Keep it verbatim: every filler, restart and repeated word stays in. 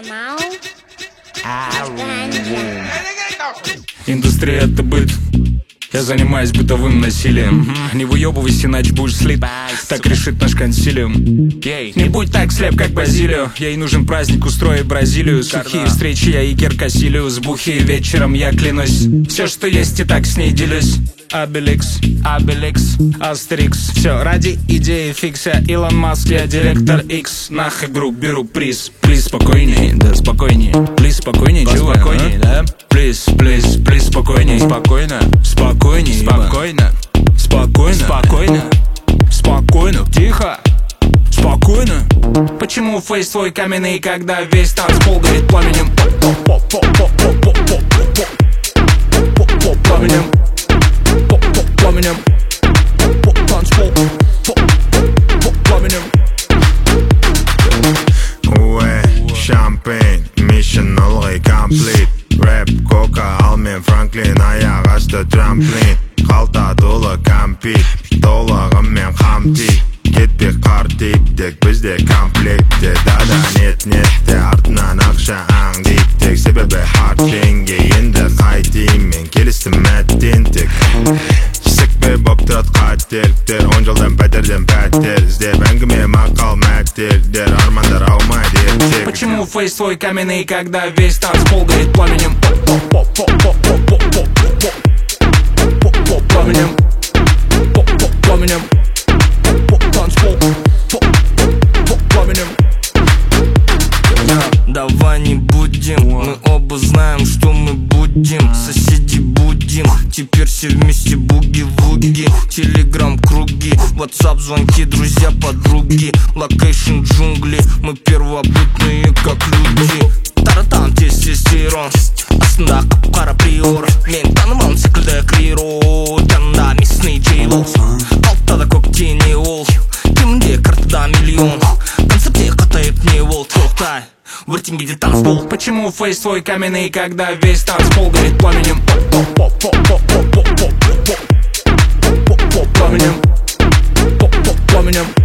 Канал. Индустрия — это быт. Я занимаюсь бытовым насилием. mm-hmm. Не выебывайся, иначе будешь слит. Так решит наш консилиум. yeah. Не будь так слеп, как Базилио. Ей нужен праздник, устрой Бразилию. Сухие встречи, я Игер Кассилиус. Бухие вечером, я клянусь. Все, что есть, и так с ней делюсь. Обеликс, Обеликс, Астерикс. Все ради идеи фикса. Илон Маск, я директор X. Нах игру, беру приз. Плиз, спокойней, да спокойней. Плиз, спокойней, чего? Спокойней, да? Плиз, плиз, плиз, спокойней. Спокойно, спокойней, спокойно, спокойно, спокойно, спокойно, тихо, спокойно. Почему фейс твой каменный, когда весь танцпол горит пламенем? Пламенем, пламенем, танцпол, пламенем. Уэ, шампейн, mission ылғи комплит. Рэп, кока, алмен, Франклин, аяқ асты трамплин. Қалта толы компит, толығымен қамтит. Кетпек қартит, тек бізде комплектте. Дада нет нетте, артынан ақша аңдиттек. Себебі хартленге енді қайтейін мен. Келістім мәттен тек сікпе боп тұрат қателіктер. Он жылдан пәтерден пәтер іздеп, әңгіме мақал мәтелдер. Армандар аумайды ертек. Почему фейс твой каменный, когда весь танцпол горит пламенем? Пламенем, пламенем, танцпол, пламенем. Давай не будем, мы оба знаем, что мы будем. Соседи будем, теперь все вместе буги-вуги. Телеграм круги, ватсап звонки, друзья, подруги. Локейшн джунгли, мы первобытные как люди. Таратан тестостерон, астында қап-қара приор. Мен танымалым секілді криро, жанында местный джейло. Алтыда көкте не ол, кімде картада миллион. Концертте қатайып не ол, тоқтай, өртенгеде танцпол. Почему фейс твой каменный, когда весь танцпол горит пламенем? Пламенем, пламенем.